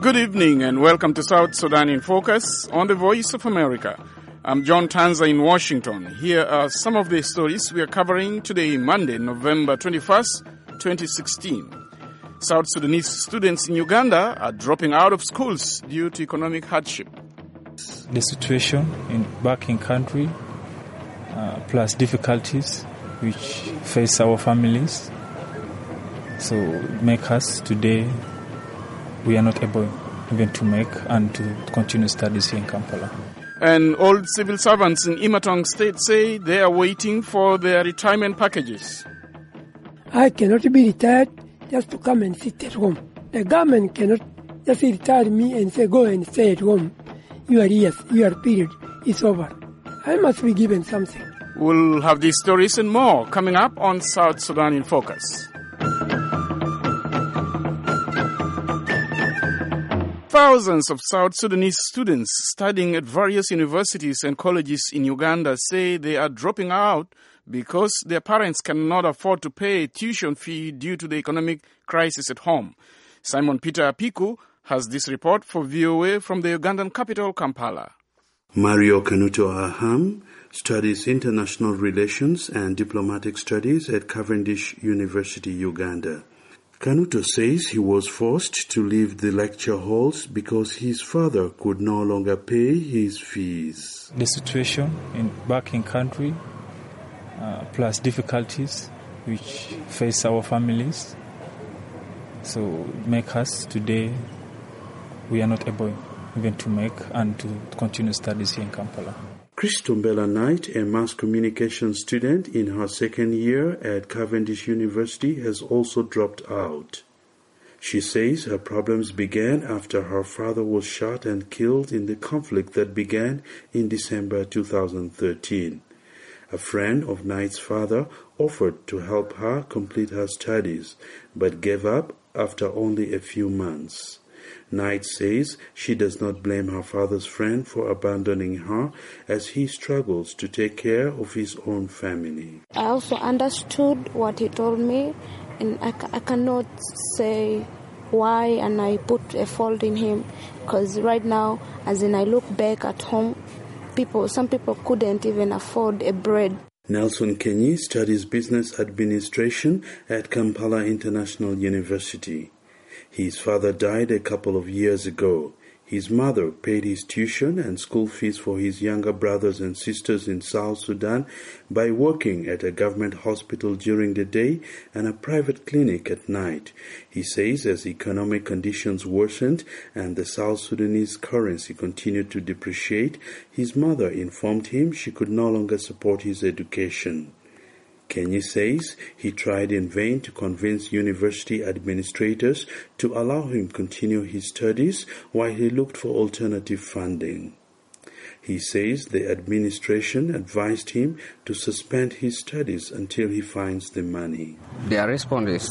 Good evening and welcome to South Sudan in Focus on the Voice of America. I'm John Tanza in Washington. Here are some of the stories we are covering today, Monday, November 21st, 2016. South Sudanese students in Uganda are dropping out of schools due to economic hardship. The situation back in country, plus difficulties which face our families, so make us today, we are not able even to make and to continue studies here in Kampala. And old civil servants in Imatong State say they are waiting for their retirement packages. I cannot be retired just to come and sit at home. The government cannot just retire me and say, go and stay at home. Your period is over. I must be given something. We'll have these stories and more coming up on South Sudan in Focus. Thousands of South Sudanese students studying at various universities and colleges in Uganda say they are dropping out because their parents cannot afford to pay a tuition fee due to the economic crisis at home. Simon Peter Apiku has this report for VOA from the Ugandan capital, Kampala. Mario Kanuto Aham studies international relations and diplomatic studies at Cavendish University, Uganda. Kanuto says he was forced to leave the lecture halls because his father could no longer pay his fees. The situation back in country, plus difficulties which face our families, so make us today, we are not able even to make and to continue studies here in Kampala. Christombella Knight, a mass communication student in her second year at Cavendish University, has also dropped out. She says her problems began after her father was shot and killed in the conflict that began in December 2013. A friend of Knight's father offered to help her complete her studies, but gave up after only a few months. Knight says she does not blame her father's friend for abandoning her as he struggles to take care of his own family. I also understood what he told me, and I cannot say why, and I put a fault in him, because right now, as in I look back at home, some people couldn't even afford a bread. Nelson Kenyi studies business administration at Kampala International University. His father died a couple of years ago. His mother paid his tuition and school fees for his younger brothers and sisters in South Sudan by working at a government hospital during the day and a private clinic at night. He says as economic conditions worsened and the South Sudanese currency continued to depreciate, his mother informed him she could no longer support his education. Kenyi says he tried in vain to convince university administrators to allow him continue his studies while he looked for alternative funding. He says the administration advised him to suspend his studies until he finds the money. Their response is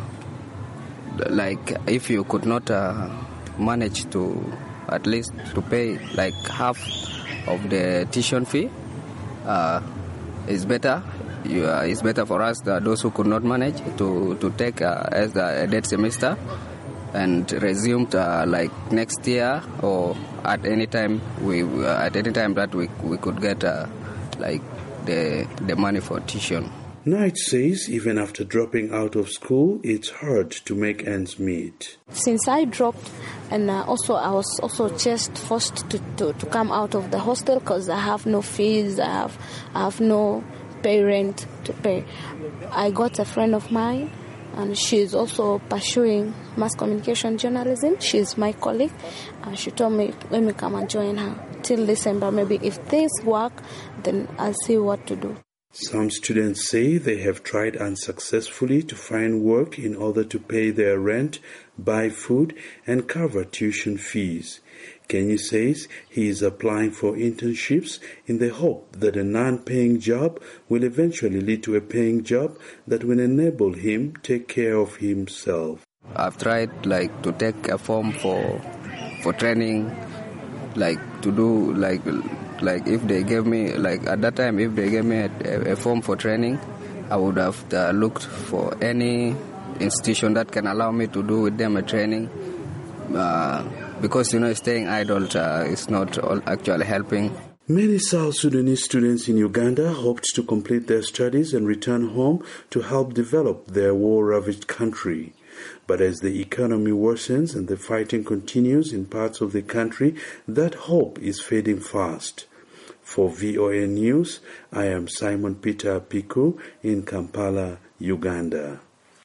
like if you could not manage to at least to pay like half of the tuition fee, it's better. It's better for us, those who could not manage, to take as a dead semester and resume like next year or at any time that we could get like the money for tuition. Knight says even after dropping out of school, it's hard to make ends meet. Since I dropped, and also I was also just forced to come out of the hostel because I have no fees, I have no rent to pay. I got a friend of mine, and she's also pursuing mass communication journalism. She's my colleague, and she told me, let me come and join her till December. Maybe if things work, then I'll see what to do. Some students say they have tried unsuccessfully to find work in order to pay their rent, buy food, and cover tuition fees. Kenyi says he is applying for internships in the hope that a non-paying job will eventually lead to a paying job that will enable him take care of himself. I've tried like to take a form for training, like to do like if they gave me like at that time if they gave me a form for training, I would have looked for any institution that can allow me to do with them a training. because, staying idle is not actually helping. Many South Sudanese students in Uganda hoped to complete their studies and return home to help develop their war-ravaged country. But as the economy worsens and the fighting continues in parts of the country, that hope is fading fast. For VOA News, I am Simon Peter Piku in Kampala, Uganda.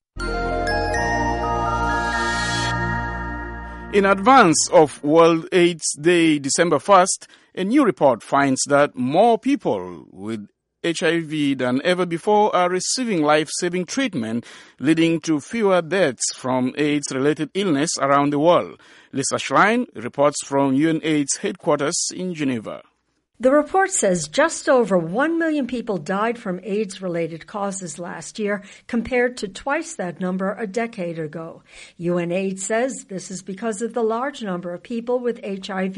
In advance of World AIDS Day, December 1st, a new report finds that more people with HIV than ever before are receiving life-saving treatment, leading to fewer deaths from AIDS-related illness around the world. Lisa Schlein reports from UNAIDS headquarters in Geneva. The report says just over 1 million people died from AIDS-related causes last year, compared to twice that number a decade ago. UNAIDS says this is because of the large number of people with HIV,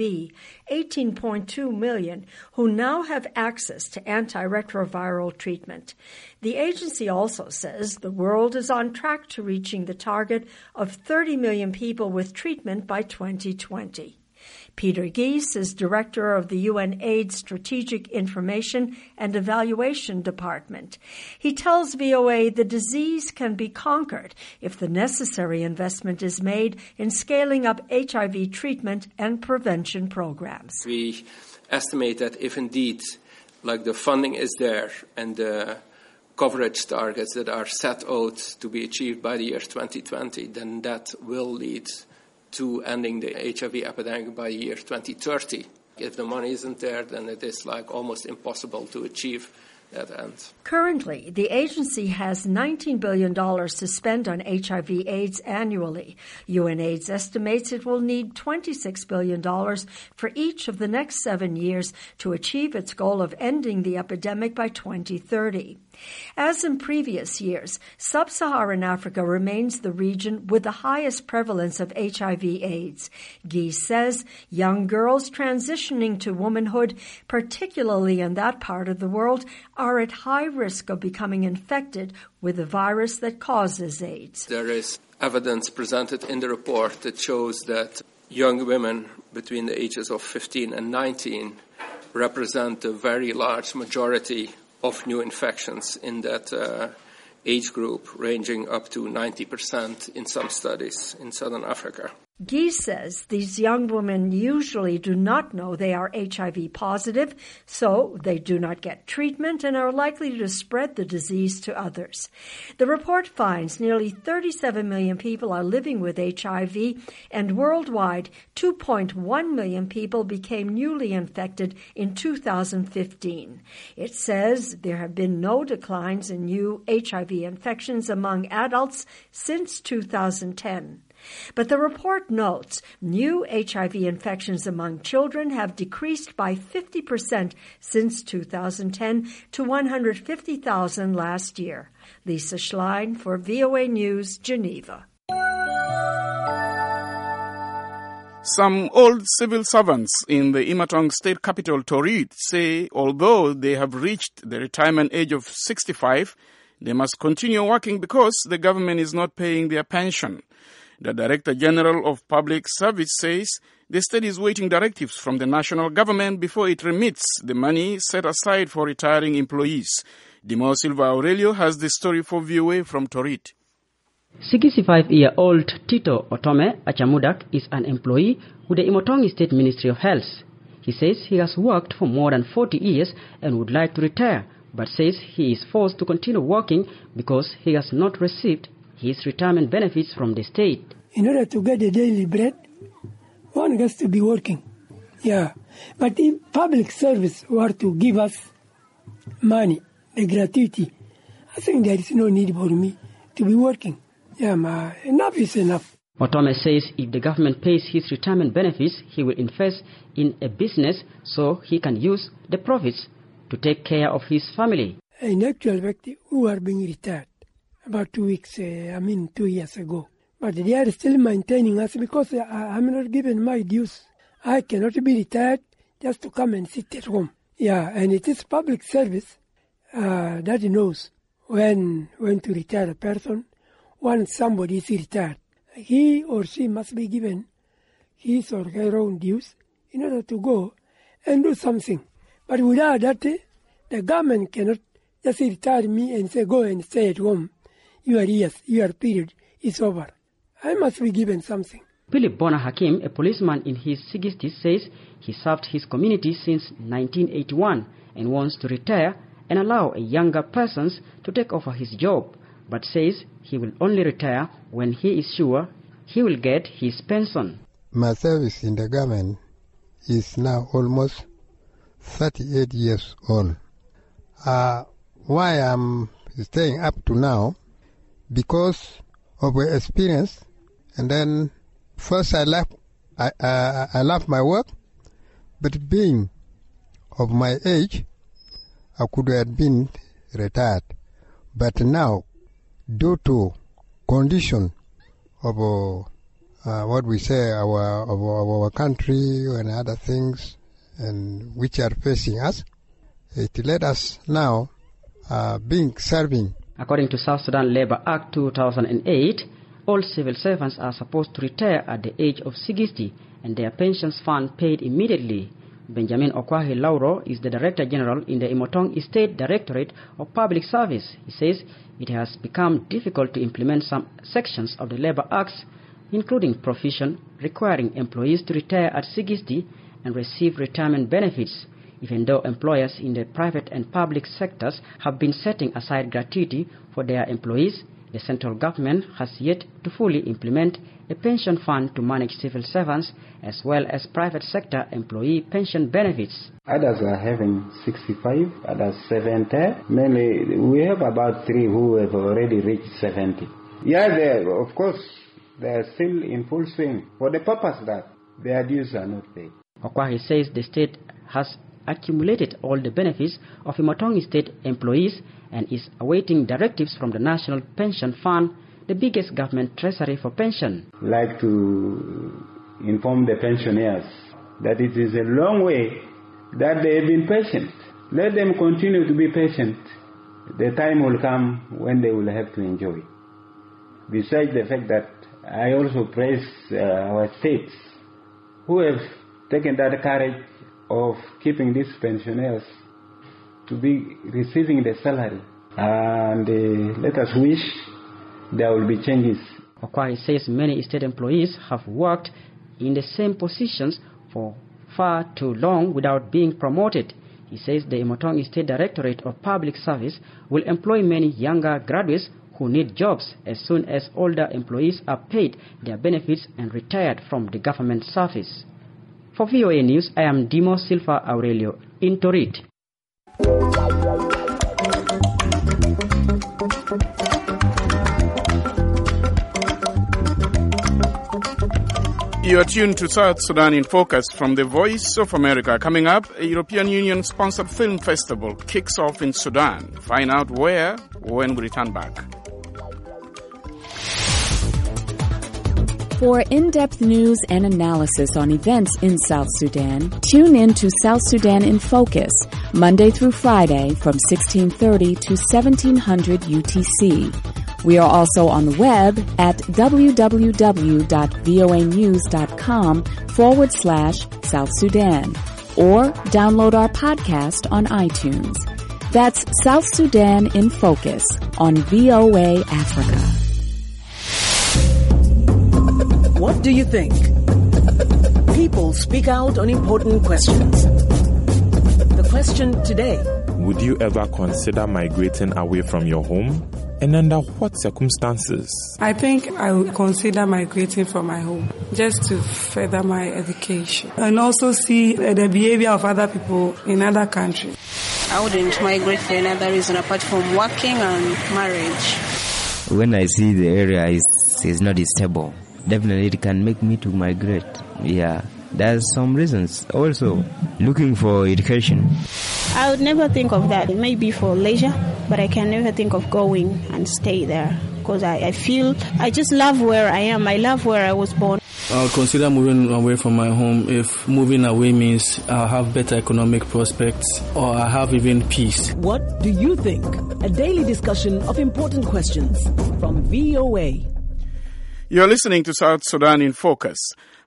18.2 million, who now have access to antiretroviral treatment. The agency also says the world is on track to reaching the target of 30 million people with treatment by 2020. Peter Gies is director of the UNAIDS Strategic Information and Evaluation Department. He tells VOA the disease can be conquered if the necessary investment is made in scaling up HIV treatment and prevention programs. We estimate that if indeed, the funding is there and the coverage targets that are set out to be achieved by the year 2020, then that will lead to ending the HIV epidemic by year 2030. If the money isn't there, then it is almost impossible to achieve that end. Currently, the agency has $19 billion to spend on HIV/AIDS annually. UNAIDS estimates it will need $26 billion for each of the next 7 years to achieve its goal of ending the epidemic by 2030. As in previous years, sub-Saharan Africa remains the region with the highest prevalence of HIV/AIDS. Gies says young girls transitioning to womanhood, particularly in that part of the world, are at high risk of becoming infected with the virus that causes AIDS. There is evidence presented in the report that shows that young women between the ages of 15 and 19 represent a very large majority of new infections in that age group, ranging up to 90% in some studies in Southern Africa. Gies says these young women usually do not know they are HIV positive, so they do not get treatment and are likely to spread the disease to others. The report finds nearly 37 million people are living with HIV, and worldwide 2.1 million people became newly infected in 2015. It says there have been no declines in new HIV infections among adults since 2010. But the report notes new HIV infections among children have decreased by 50% since 2010 to 150,000 last year. Lisa Schlein for VOA News, Geneva. Some old civil servants in the Imatong state capital, Torit, say although they have reached the retirement age of 65, they must continue working because the government is not paying their pension. The Director General of Public Service says the state is waiting directives from the national government before it remits the money set aside for retiring employees. Dimo Silva Aurelio has the story for VOA from Torit. 65-year-old Tito Otome Achamudak is an employee with the Imotongi State Ministry of Health. He says he has worked for more than 40 years and would like to retire, but says he is forced to continue working because he has not received his retirement benefits from the state. In order to get the daily bread, one has to be working. Yeah. But if public service were to give us money, the gratuity, I think there is no need for me to be working. Yeah, enough is enough. Otome says if the government pays his retirement benefits, he will invest in a business so he can use the profits to take care of his family. In actual fact, we are being retired about 2 years ago. But they are still maintaining us because I'm not given my dues. I cannot be retired just to come and sit at home. Yeah, and it is public service that knows when to retire a person. Once somebody is retired, he or she must be given his or her own dues in order to go and do something. But without that, the government cannot just retire me and say, go and stay at home. Your period is over. I must be given something. Philip Bona Hakim, a policeman in his 60s, says he served his community since 1981 and wants to retire and allow younger persons to take over his job, but says he will only retire when he is sure he will get his pension. My service in the government is now almost 38 years old. Why I'm staying up to now? Because of my experience, and then first I left my work, but being of my age, I could have been retired. But now, due to condition of what we say our country and other things, and which are facing us, it led us now being serving. According to South Sudan Labour Act 2008, all civil servants are supposed to retire at the age of 60 and their pensions fund paid immediately. Benjamin Okwahi Lauro is the Director General in the Imotong State Directorate of Public Service. He says it has become difficult to implement some sections of the Labour Acts, including provision requiring employees to retire at 60 and receive retirement benefits, even though employers in the private and public sectors have been setting aside gratuity for their employees. The central government has yet to fully implement a pension fund to manage civil servants as well as private sector employee pension benefits. Others are having 65, others 70. Mainly, we have about 3 who have already reached 70. Yeah, of course, they are still in full swing for the purpose that their dues are not paid. Okwahi says the state has accumulated all the benefits of Imotong State employees and is awaiting directives from the National Pension Fund, the biggest government treasury for pension. I'd like to inform the pensioners that it is a long way that they have been patient. Let them continue to be patient. The time will come when they will have to enjoy. Besides the fact that I also praise our states who have taken that courage of keeping these pensioners to be receiving the salary. And let us wish there will be changes. Okwahi says many state employees have worked in the same positions for far too long without being promoted. He says the Imotong State Directorate of Public Service will employ many younger graduates who need jobs as soon as older employees are paid their benefits and retired from the government service. For VOA News, I am Dimo Silva Aurelio in Torit. You are tuned to South Sudan in Focus from the Voice of America. Coming up, a European Union-sponsored film festival kicks off in Sudan. Find out where when we return back. For in-depth news and analysis on events in South Sudan, tune in to South Sudan in Focus, Monday through Friday from 1630 to 1700 UTC. We are also on the web at www.voanews.com/South Sudan or download our podcast on iTunes. That's South Sudan in Focus on VOA Africa. What do you think? People speak out on important questions. The question today: would you ever consider migrating away from your home? And under what circumstances? I think I would consider migrating from my home just to further my education and also see the behavior of other people in other countries. I wouldn't migrate for another reason apart from working and marriage. When I see the area is not stable, definitely it can make me to migrate. Yeah, there's some reasons. Also, looking for education. I would never think of that. It may be for leisure, but I can never think of going and stay there because I feel I just love where I am. I love where I was born. I'll consider moving away from my home if moving away means I'll have better economic prospects or I have even peace. What do you think? A daily discussion of important questions from VOA. You're listening to South Sudan in Focus.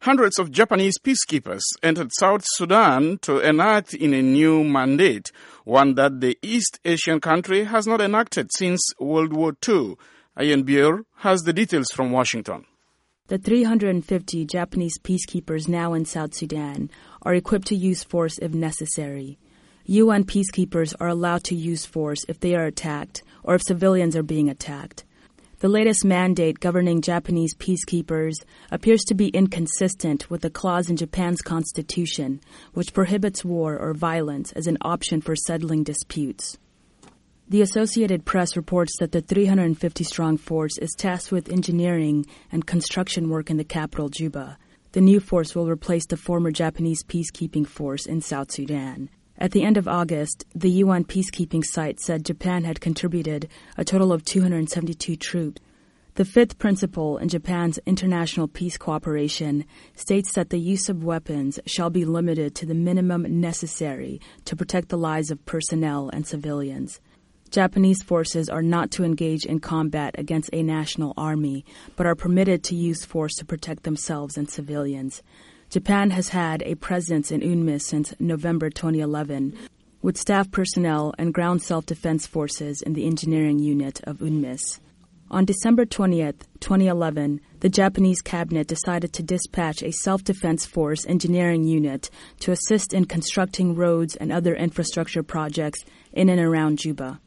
Hundreds of Japanese peacekeepers entered South Sudan to enact in a new mandate, one that the East Asian country has not enacted since World War II. Ian Buer has the details from Washington. The 350 Japanese peacekeepers now in South Sudan are equipped to use force if necessary. UN peacekeepers are allowed to use force if they are attacked or if civilians are being attacked. The latest mandate governing Japanese peacekeepers appears to be inconsistent with a clause in Japan's constitution, which prohibits war or violence as an option for settling disputes. The Associated Press reports that the 350-strong force is tasked with engineering and construction work in the capital, Juba. The new force will replace the former Japanese peacekeeping force in South Sudan. At the end of August, the UN peacekeeping site said Japan had contributed a total of 272 troops. The fifth principle in Japan's international peace cooperation states that the use of weapons shall be limited to the minimum necessary to protect the lives of personnel and civilians. Japanese forces are not to engage in combat against a national army, but are permitted to use force to protect themselves and civilians. Japan has had a presence in UNMISS since November 2011, with staff personnel and ground self-defense forces in the engineering unit of UNMISS. On December 20th, 2011, the Japanese cabinet decided to dispatch a self-defense force engineering unit to assist in constructing roads and other infrastructure projects in and around Juba.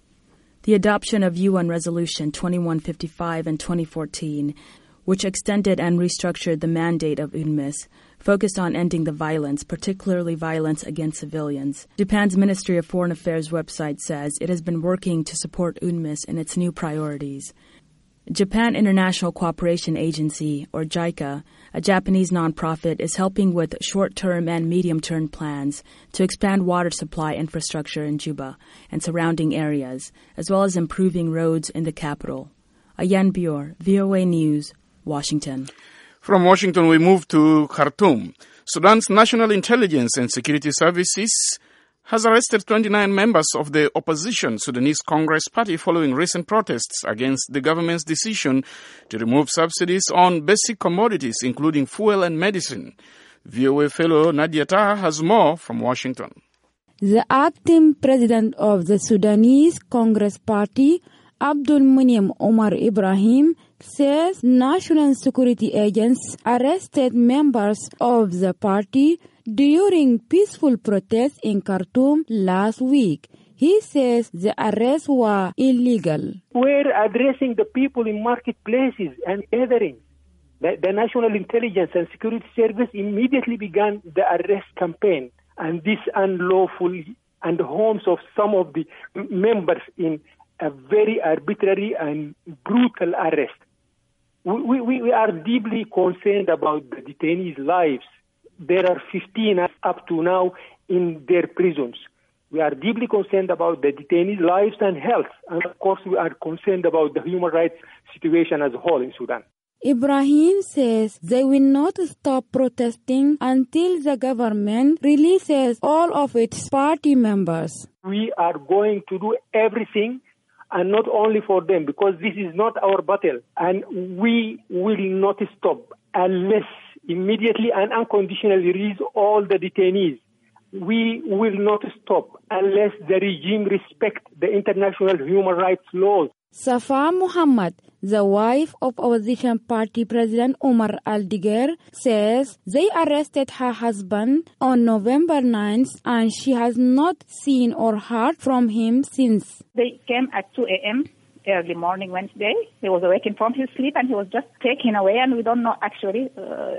The adoption of UN Resolution 2155 in 2014, which extended and restructured the mandate of UNMISS, focused on ending the violence, particularly violence against civilians. Japan's Ministry of Foreign Affairs website says it has been working to support UNMISS in its new priorities. Japan International Cooperation Agency, or JICA, a Japanese nonprofit, is helping with short-term and medium-term plans to expand water supply infrastructure in Juba and surrounding areas, as well as improving roads in the capital. Ayan Buer, VOA News, Washington. From Washington, we move to Khartoum. Sudan's National Intelligence and Security Services has arrested 29 members of the opposition Sudanese Congress Party following recent protests against the government's decision to remove subsidies on basic commodities, including fuel and medicine. VOA fellow Nadia Taha has more from Washington. The acting president of the Sudanese Congress Party, Abdul Munim Omar Ibrahim, says national security agents arrested members of the party during peaceful protests in Khartoum last week. He says the arrests were illegal. We're addressing the people in marketplaces and gatherings. The National Intelligence and Security Service immediately began the arrest campaign, and this unlawful and the homes of some of the members in a very arbitrary and brutal arrest. We are deeply concerned about the detainees' lives. There are 15 up to now in their prisons. We are deeply concerned about the detainees' lives and health. And of course, we are concerned about the human rights situation as a whole in Sudan. Ibrahim says they will not stop protesting until the government releases all of its party members. We are going to do everything, and not only for them, because this is not our battle. And we will not stop unless immediately and unconditionally release all the detainees. We will not stop unless the regime respects the international human rights laws. Safa Muhammad, the wife of opposition party president Omar Al-Diger, says they arrested her husband on November 9th and she has not seen or heard from him since. They came at 2 a.m. early morning Wednesday. He was awakened from his sleep and he was just taken away, and we don't know actually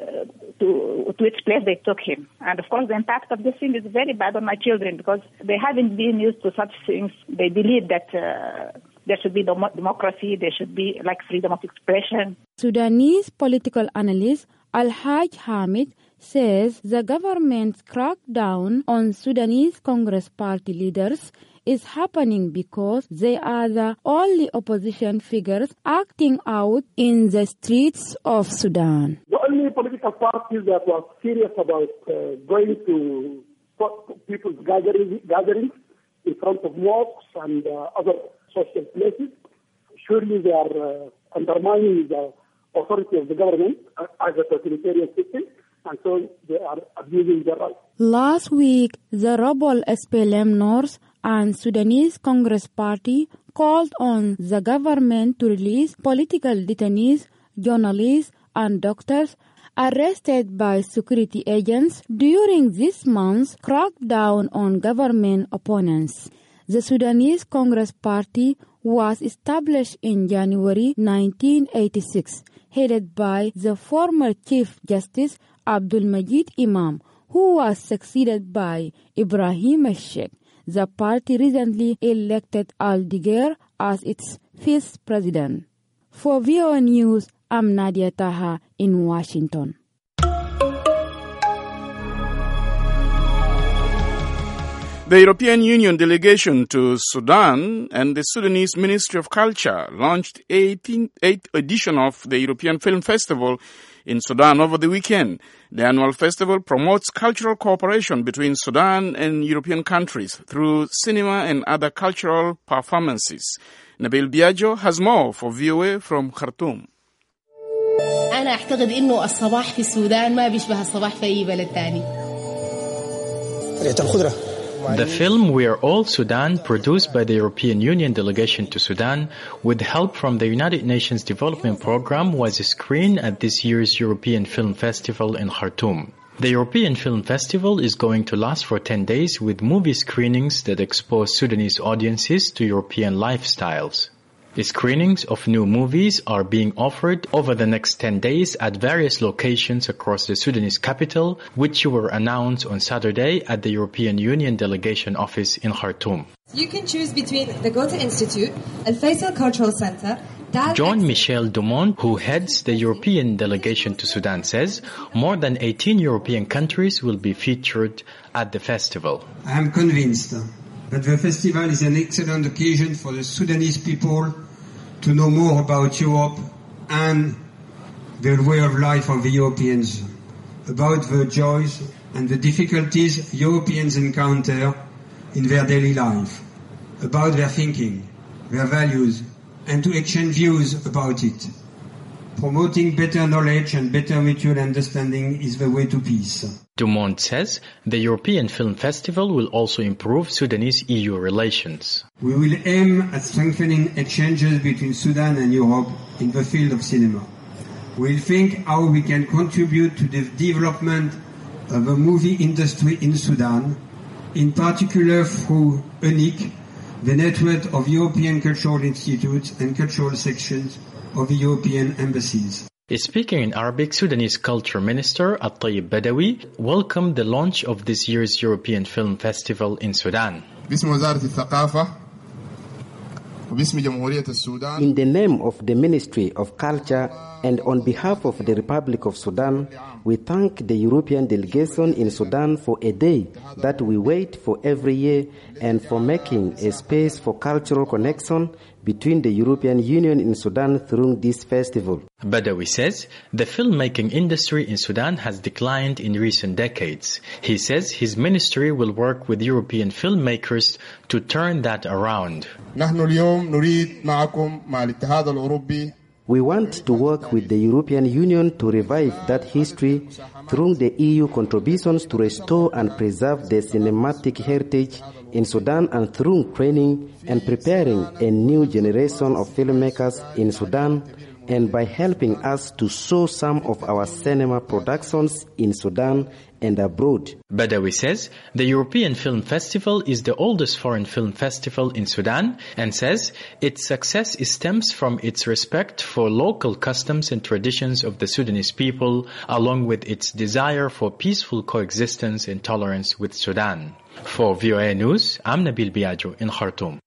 to which place they took him. And of course the impact of this thing is very bad on my children because they haven't been used to such things. They believe that there should be democracy, there should be like freedom of expression. Sudanese political analyst Al-Haj Hamid says the government's crackdown on Sudanese Congress Party leaders is happening because they are the only opposition figures acting out in the streets of Sudan. The only political parties that were serious about going to people's gatherings in front of mosques and other social places, surely they are undermining the authority of the government as a totalitarian system, and so they are abusing their rights. Last week, the rebel SPLM North and Sudanese Congress Party called on the government to release political detainees, journalists, and doctors arrested by security agents during this month's crackdown on government opponents. The Sudanese Congress Party was established in January 1986, headed by the former Chief Justice Abdul Majid Imam, who was succeeded by Ibrahim Sheikh. The party recently elected Al Diger as its fifth president. For VOA News, I'm Nadia Taha in Washington. The European Union delegation to Sudan and the Sudanese Ministry of Culture launched 8th edition of the European Film Festival in Sudan over the weekend. The annual festival promotes cultural cooperation between Sudan and European countries through cinema and other cultural performances. Nabil Biagio has more for VOA from Khartoum. أنا أعتقد إنه الصباح في السودان ما بيشبه الصباح في أي بلد تاني. The film We Are All Sudan, produced by the European Union delegation to Sudan with help from the United Nations Development Programme, was screened at this year's European Film Festival in Khartoum. The European Film Festival is going to last for 10 days with movie screenings that expose Sudanese audiences to European lifestyles. The screenings of new movies are being offered over the next 10 days at various locations across the Sudanese capital, which were announced on Saturday at the European Union Delegation Office in Khartoum. You can choose between the Goethe Institute, Al Faisal Cultural Center, Jean-Michel Dumont, who heads the European delegation to Sudan, says more than 18 European countries will be featured at the festival. I am convinced that the festival is an excellent occasion for the Sudanese people to know more about Europe and the way of life of the Europeans, about the joys and the difficulties Europeans encounter in their daily life, about their thinking, their values, and to exchange views about it. Promoting better knowledge and better mutual understanding is the way to peace. Dumont says the European Film Festival will also improve Sudanese-EU relations. We will aim at strengthening exchanges between Sudan and Europe in the field of cinema. We will think how we can contribute to the development of the movie industry in Sudan, in particular through UNIC, the network of European cultural institutes and cultural sections of the European embassies. Speaking in Arabic, Sudanese Culture Minister At-Tayyib Badawi welcomed the launch of this year's European Film Festival in Sudan. In the name of the Ministry of Culture and on behalf of the Republic of Sudan, we thank the European delegation in Sudan for a day that we wait for every year and for making a space for cultural connection between the European Union and Sudan through this festival. Badawi says the filmmaking industry in Sudan has declined in recent decades. He says his ministry will work with European filmmakers to turn that around. We want to work with the European Union to revive that history through the EU contributions to restore and preserve the cinematic heritage in Sudan and through training and preparing a new generation of filmmakers in Sudan and by helping us to show some of our cinema productions in Sudan and abroad. Badawi says the European Film Festival is the oldest foreign film festival in Sudan and says its success stems from its respect for local customs and traditions of the Sudanese people, along with its desire for peaceful coexistence and tolerance with Sudan. For VOA News, I'm Nabil Biagio in Khartoum.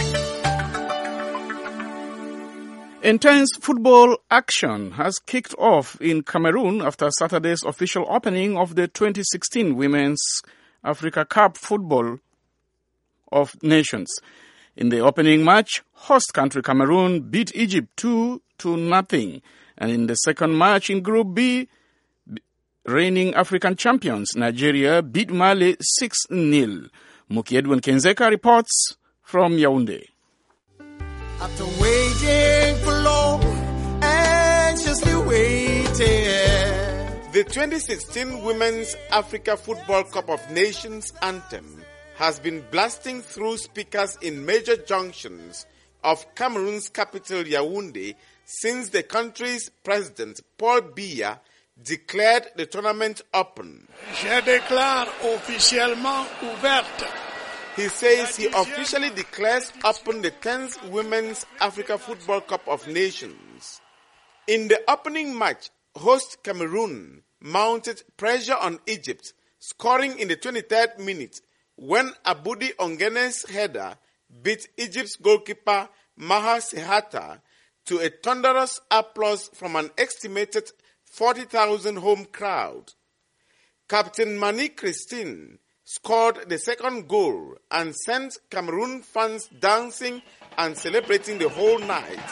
Intense football action has kicked off in Cameroon after Saturday's official opening of the 2016 Women's Africa Cup Football of Nations. In the opening match, host country Cameroon beat Egypt 2-0. And in the second match in Group B, reigning African champions Nigeria beat Mali 6-0. Muki Edwin Kenzeka reports from Yaoundé. After waiting for long, anxiously The 2016 Women's Africa Football Cup of Nations anthem has been blasting through speakers in major junctions of Cameroon's capital Yaoundé since the country's president, Paul Biya, declared the tournament open. Je déclare officiellement ouverte. He says he officially declares open the 10th Women's Africa Football Cup of Nations. In the opening match, host Cameroon mounted pressure on Egypt, scoring in the 23rd minute when Aboudi Ongene's header beat Egypt's goalkeeper Maha Sehata to a thunderous applause from an estimated 40,000 home crowd. Captain Mani Christine scored the second goal and sent Cameroon fans dancing and celebrating the whole night.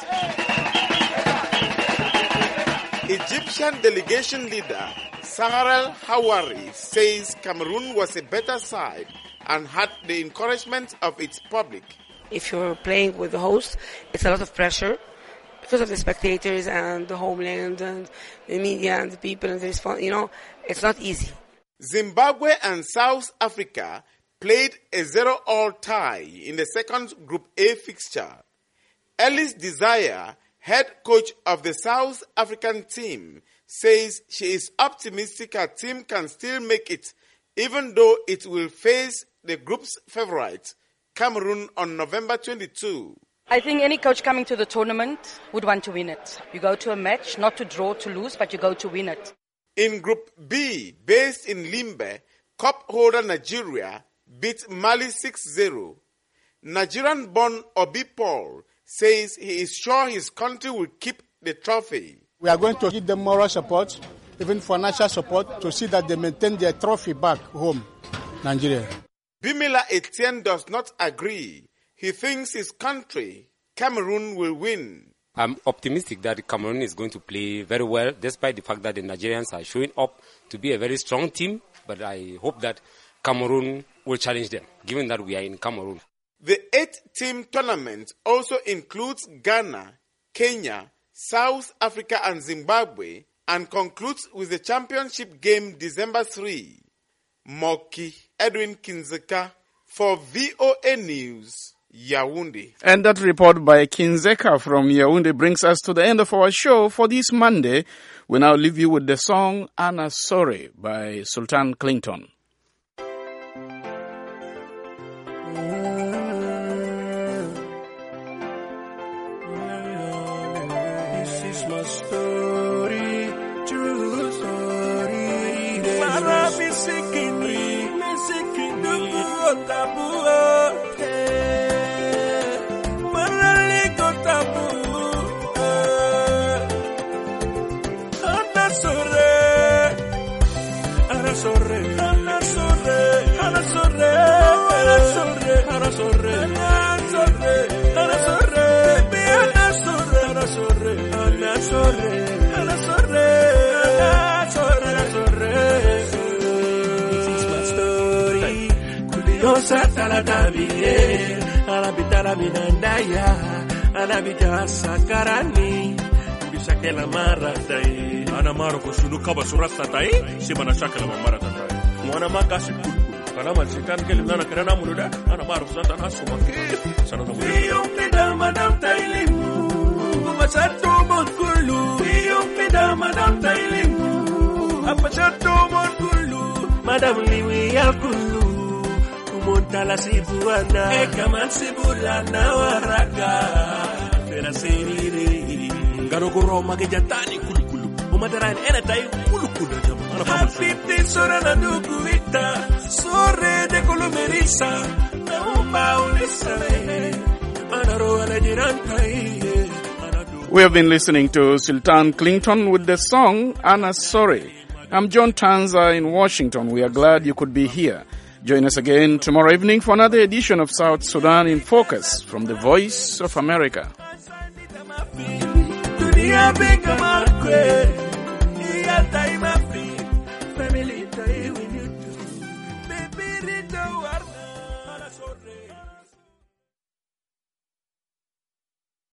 Egyptian delegation leader Saharel Hawari says Cameroon was a better side and had the encouragement of its public. If you're playing with the host, it's a lot of pressure because of the spectators and the homeland and the media and the people and the response. It's not easy. Zimbabwe and South Africa played a 0-0 tie in the second Group A fixture. Ellis Desire, head coach of the South African team, says she is optimistic her team can still make it, even though it will face the group's favorite, Cameroon, on November 22. I think any coach coming to the tournament would want to win it. You go to a match, not to draw, to lose, but you go to win it. In Group B, based in Limbe, cup holder Nigeria beat Mali 6-0. Nigerian-born Obi Paul says he is sure his country will keep the trophy. We are going to give them moral support, even financial support, to see that they maintain their trophy back home, Nigeria. Bimila Etienne does not agree. He thinks his country, Cameroon, will win. I'm optimistic that Cameroon is going to play very well, despite the fact that the Nigerians are showing up to be a very strong team. But I hope that Cameroon will challenge them, given that we are in Cameroon. The 8-team tournament also includes Ghana, Kenya, South Africa and Zimbabwe, and concludes with the championship game December 3. Moki Edwin Kinzeka for VOA News, Yaoundé. And that report by Kinzeka from Yaoundé brings us to the end of our show for this Monday. We now leave you with the song Anna Sorry by Sultan Clinton. This is my story, true story. Marabi sikini, sikini, tabu. Ana maro ko sunu kaba surasta tai sibana shakala mamara tai wana makasi kulku kana man sitan kel nana kana muluda ana maro santa nasuma sana na yo peda madam tailimu masato mon kullu yo peda madam tailimu apasato mon kullu madam liwi al kullu kumontala sibuana e kaman sibulana waraka pera seriri ngaro ko roma ke jatani kulukulu umatarani ena tai kulukulu jama hafiti sora na dukuita sore de colomerisa na umba unisale anaro ala jirantai. We have been listening to Sultan Clinton with the song Anna Sorry. I'm John Tanza in Washington. We are glad you could be here. Join us again tomorrow evening for another edition of South Sudan in Focus from the Voice of America. Dunia beka marque, iya taima